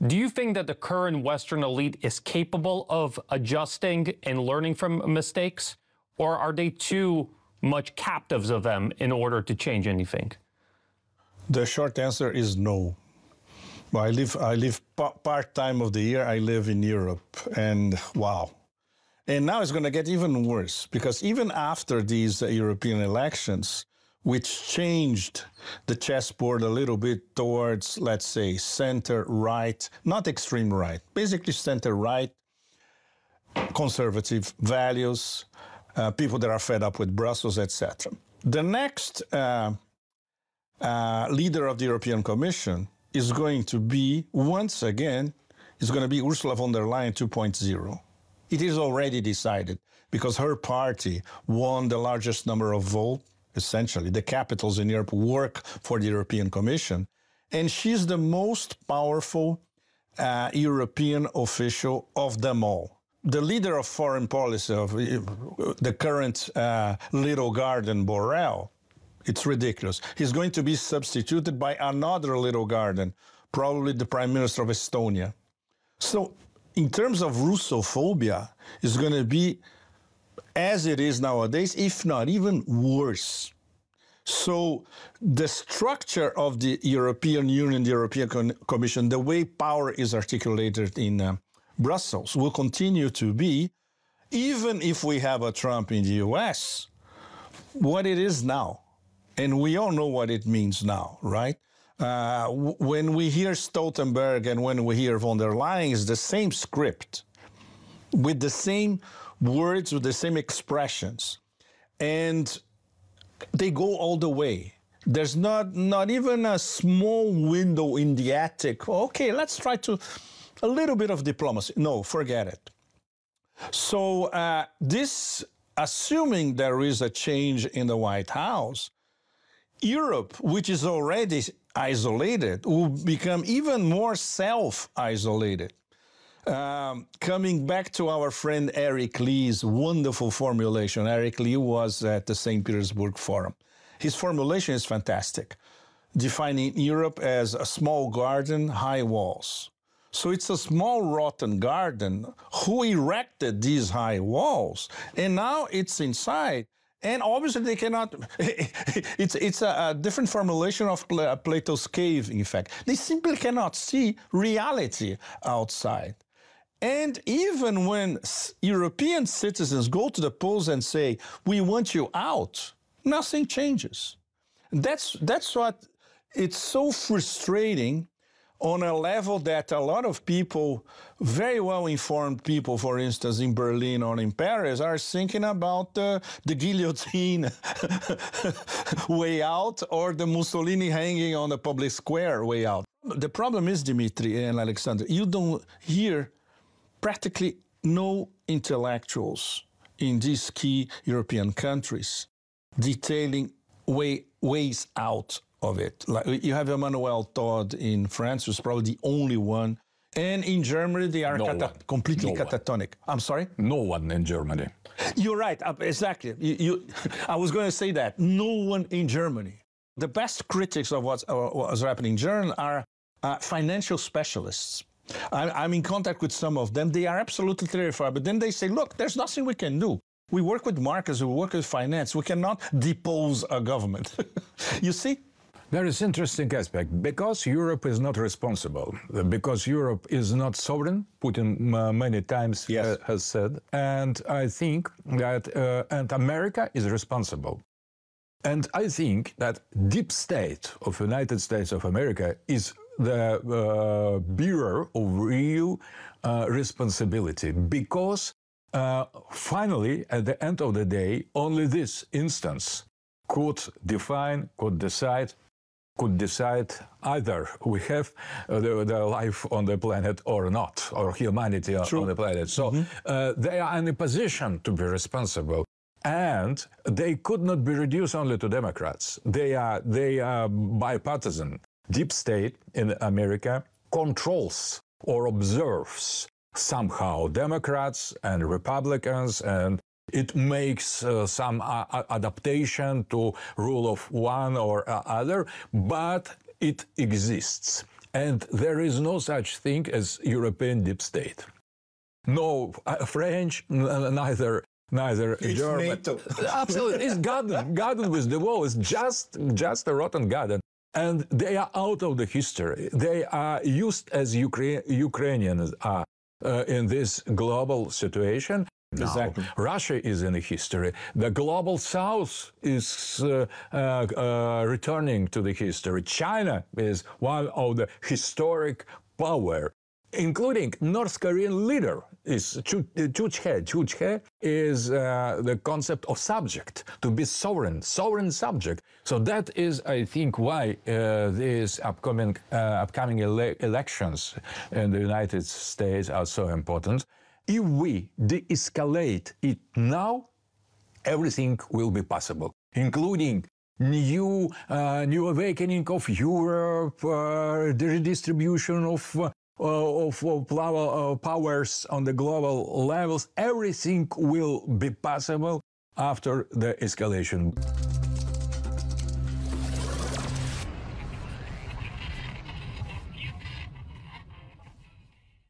Do you think that the current Western elite is capable of adjusting and learning from mistakes? Or are they too much captives of them in order to change anything? The short answer is no. I live part-time of the year, I live in Europe, and wow. And now it's going to get even worse, because even after these European elections, which changed the chessboard a little bit towards, let's say, center-right, not extreme right, basically center-right, conservative values, people that are fed up with Brussels, etc. The next leader of the European Commission is going to be, once again, is going to be Ursula von der Leyen 2.0. It is already decided, because her party won the largest number of votes. Essentially, the capitals in Europe work for the European Commission, and she's the most powerful European official of them all. The leader of foreign policy of the current little garden, Borrell, it's ridiculous. He's going to be substituted by another little garden, probably the Prime Minister of Estonia. So in terms of Russophobia, it's going to be as it is nowadays, if not even worse. So the structure of the European Union, the European Commission, the way power is articulated in Brussels will continue to be, even if we have a Trump in the US, what it is now. And we all know what it means now, right? When we hear Stoltenberg and when we hear von der Leyen, it's the same script with the same words, with the same expressions. And they go all the way. There's not even a small window in the attic. Okay, let's try to a little bit of diplomacy. No, forget it. So this, assuming there is a change in the White House, Europe, which is already isolated, will become even more self-isolated. Coming back to our friend Eric Lee's wonderful formulation. Eric Lee was at the St. Petersburg Forum. His formulation is fantastic, defining Europe as a small garden, high walls. So it's a small rotten garden. Who erected these high walls? And now it's inside. And obviously they cannot, it's a different formulation of Plato's cave, in fact. They simply cannot see reality outside. And even when European citizens go to the polls and say, we want you out, nothing changes. That's what, it's so frustrating on a level that a lot of people, very well-informed people, for instance, in Berlin or in Paris, are thinking about the guillotine way out or the Mussolini hanging on the public square way out. The problem is, Dimitri and Alexander, you don't hear practically no intellectuals in these key European countries detailing ways out of it. Like you have Emmanuel Todd in France, who's probably the only one. And in Germany, they are completely catatonic. I'm sorry? No one in Germany. You're right, exactly. I was going to say that. No one in Germany. The best critics of what's happening in Germany are financial specialists. I'm in contact with some of them. They are absolutely terrified. But then they say, look, there's nothing we can do. We work with markets, we work with finance. We cannot depose a government. You see? There is interesting aspect. Because Europe is not responsible, because Europe is not sovereign, Putin many times has said, and I think that and America is responsible. And I think that deep state of United States of America is the bearer of real responsibility, because finally, at the end of the day, only this instance could decide either we have the life on the planet or not, or humanity on the planet. So they are in a position to be responsible. And they could not be reduced only to Democrats. They are bipartisan. Deep state in America controls or observes somehow Democrats and Republicans, and it makes some adaptation to rule of one or other, but it exists. And there is no such thing as European deep state. No French, neither It's German. NATO. Absolutely, it's garden with the wall. It's just a rotten garden. And they are out of the history. They are used as Ukrainians are in this global situation. Now, Exactly. Russia is in the history. The global south is returning to the history. China is one of the historic power, including North Korean leader is Chu Tae is the concept of subject, to be sovereign subject. So that is, I think, why these upcoming elections in the United States are so important. If we de-escalate it now, everything will be possible, including new awakening of Europe, the redistribution of powers on the global levels. Everything will be possible after the escalation.